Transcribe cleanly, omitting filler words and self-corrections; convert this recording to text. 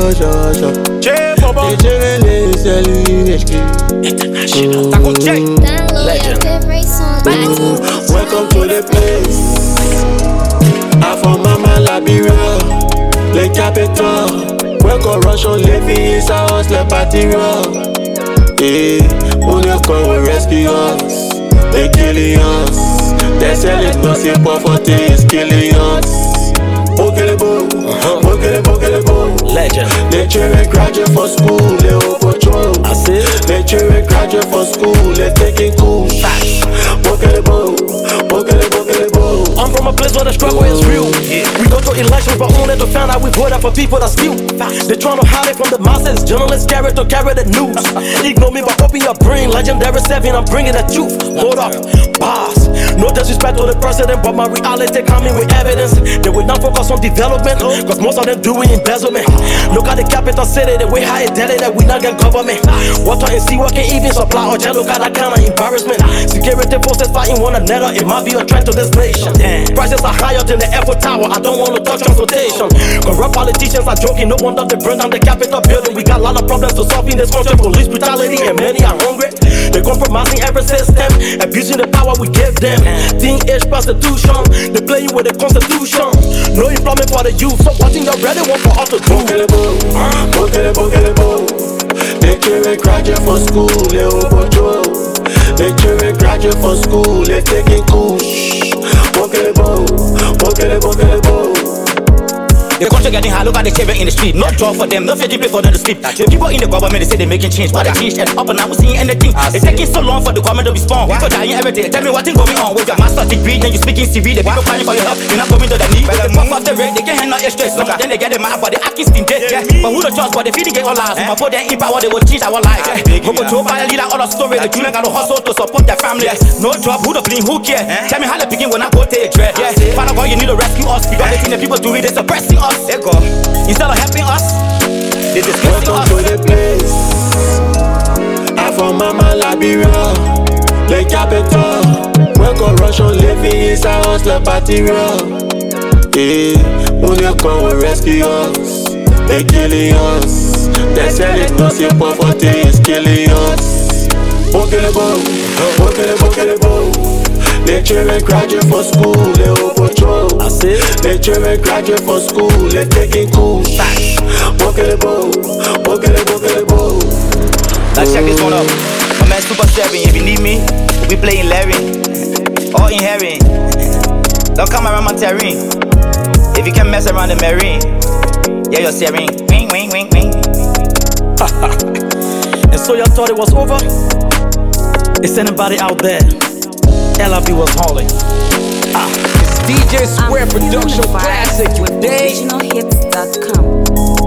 International. Taco J. Legend. Welcome to the place. I'm from Mama Liberia, Le Capital. Welcome Russian Levy, it's a house like material. Only come will rescue us. They killing us. They sell it, no c'est pas forte, it's killing us. Legend. Les children graduate for school, they on patrol. I see. Les children graduate for school, they taking cool. I'm from a place where the struggle is real. We go through elections, but only to find out we voted for people that steal. They trying to hide it from the masses. Journalists carry the news. Ignore me, but open your brain. Legendary 7, I'm bringing the truth. Hold up, boss. No disrespect to the president, but my reality coming with evidence. They will not focus on development, cause most of them doing embezzlement. Look at the capital city, the way how it dead that we not get government. Water and sea, what can even supply or just look at that kind of embarrassment. Security forces fighting one another, it might be a threat to this nation. Prices are higher than the Eiffel Tower, I don't want to touch transportation. Corrupt politicians are joking, no wonder they burn down the Capitol building. We got a lot of problems to solve in this country, police brutality and many are hungry. They're compromising every system, abusing the power we give them. Teenage prostitution, they playing with the constitution. No employment for the youth, so what thing you ready want for us to do? Les children graduate for school, they on patrol. Les children graduate for school, they taking cool. The country getting high, look at the children in the street. No job for them, no fitting place for them to sleep. The people in the government, they say they making change, but they changed and up and now we're seeing anything. It's taking so long for the government to respond. People dying every day. Tell me what's going on with your master's degree, then you speaking CV. The people crying for your help, you're not coming to the knee. They pop off the rate, they can't handle it straight. So then they get them mad, but they acting still dead. But who the judge, but they feel they get all lives. If I put them in power, they will change our lives. Who control by the leader, all the story. The children got to hustle to support their family. No job, who the blame, who care? Tell me how they begin when I go take dread. Father God, you need to rescue us. Because they think the people doing this, suppressing us. They go. Instead of helping us, they discussing us. Welcome to the place. I'm from Mama Liberia, Le Capital. Welcome Russian Levy, it's a house like material. Only come will rescue us. They killing us. They sell it, no c'est pas forte, it's killing us. Les children graduate for school, they on patrol. I see. Les children graduate for school, they taking cool. Let's check this one up. My man Super 7, if you need me, we playing Larry. Or in Harry. Don't come around my terrain. If you can mess around the marine, yeah, you're serene. Wing, wing, wing, wing. And so y'all thought it was over? Is anybody out there? LRB was hauling. It's DJ Square Production Classic with Day. OriginalHits.com.